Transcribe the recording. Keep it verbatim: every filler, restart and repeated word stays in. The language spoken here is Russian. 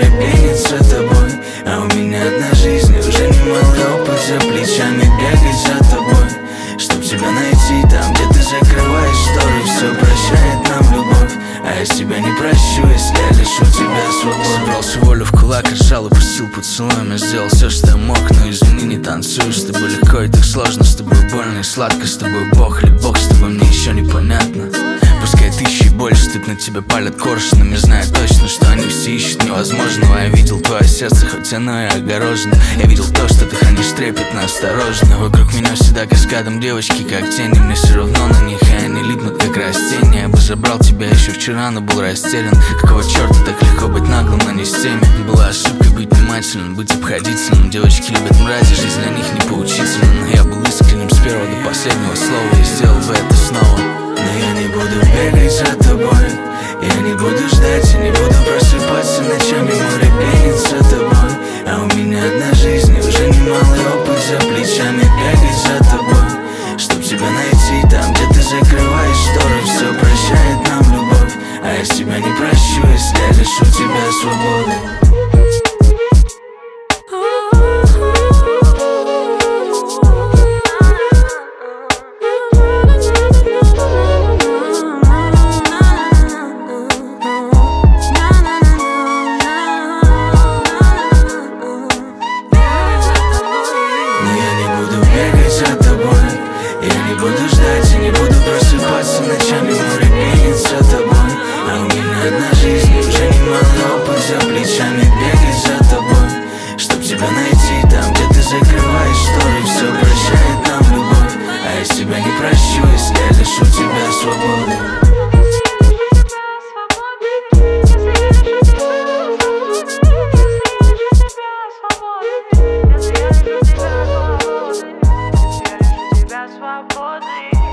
море пенится тобой, а у меня одна жизнь, уже немало опыт за плечами бегать за тобой, чтоб тебя найти там, где ты закрываешь шторы. Все прощает нам любовь, а я себя не прощу, если я лишу тебя свободы. Собрал всю волю в кулак, сжал и пустил поцелуем. Я сделал все, что я мог, но извини, не танцую. С тобой легко и так сложно, с тобой больно и сладко. С тобой Бог или Бог, с тобой мне еще непонятно. Пускай тысячи боль стыд на тебя палят коршунами, зная точно, что они все ищут невозможного. Я видел твое сердце, хоть оно и огорожено. Я видел то, что ты хранишь трепетно, осторожно. Вокруг меня всегда каскадом девочки, как тени. Мне все равно на них, и они липнут, как растения. Я бы забрал тебя еще вчера, но был растерян. Какого черта так легко быть наглым, но не с теми? Была ошибкой быть внимательным, быть обходительным. Девочки любят мрази, жизнь для них не поучительна. Но я был искренним с первого до последнего слова, и сделал бы это снова. Но я не буду бегать за тобой, я не буду ждать и не буду просыпаться ночами. Море пенится тобой, а у меня одна жизнь, и уже немалый опыт за плечами бегать за тобой, чтоб тебя найти там, где ты закрываешь шторы. Все прощает нам любовь, а я себя не прощу, если я лишу тебя свободы. Я не буду ждать и не буду просыпаться ночами. Море пенится тобой, а у меня одна жизнь, уже немало опыт за плечами бегать за тобой, чтоб тебя найти там, где ты закрываешь шторы. Все прощает нам любовь, а я себя не прощу, если я лишу тебя свободы. Свободы.